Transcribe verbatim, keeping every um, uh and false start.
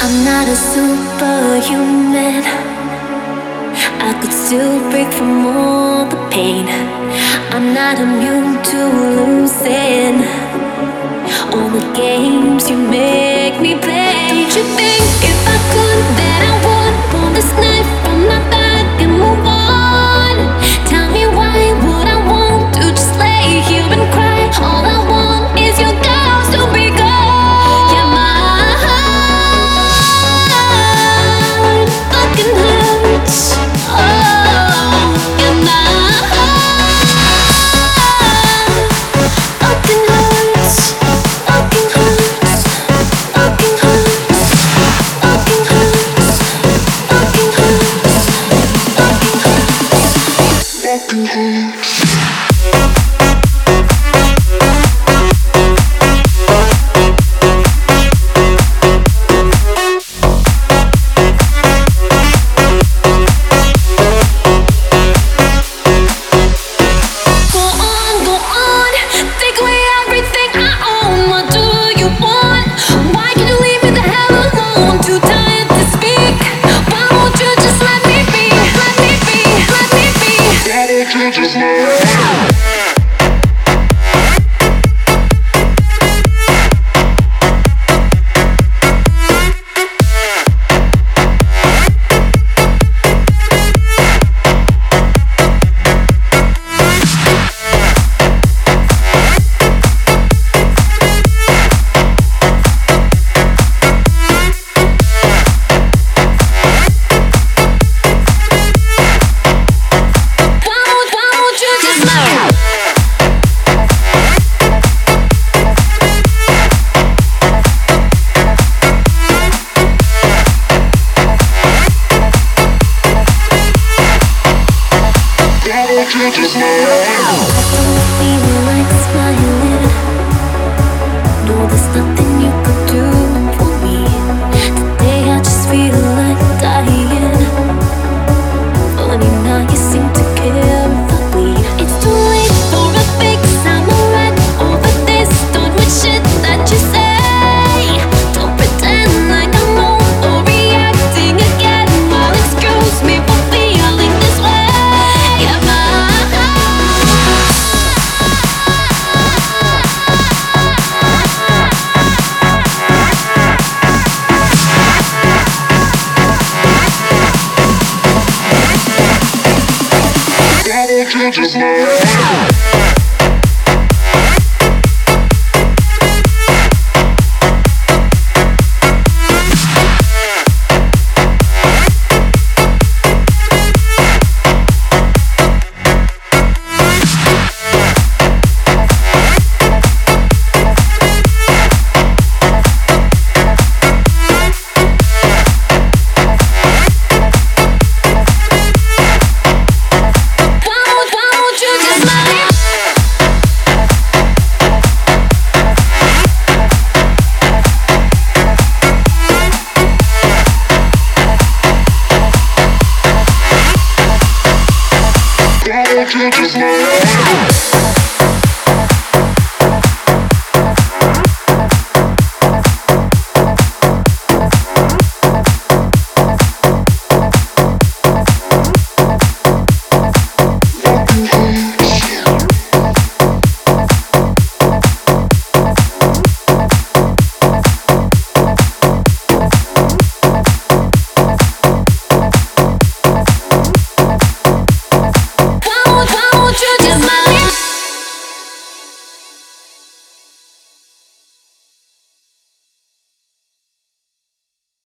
I'm not a superhuman. I could still break from all the pain. I'm not immune to losing all the games you make me play. Don't you think if I could that I would pull this knife from my back and move on? Tell me why would I want to just lay here and cry? All I want is your ghost to be gone. Yeah, my heart fucking hurts. Oh, yeah, my heart fucking hurts. Fucking hurts. Fucking hurts. Fucking hurts. Fucking hurts. Fucking hurts. Fucking hurts. Just now. Just now.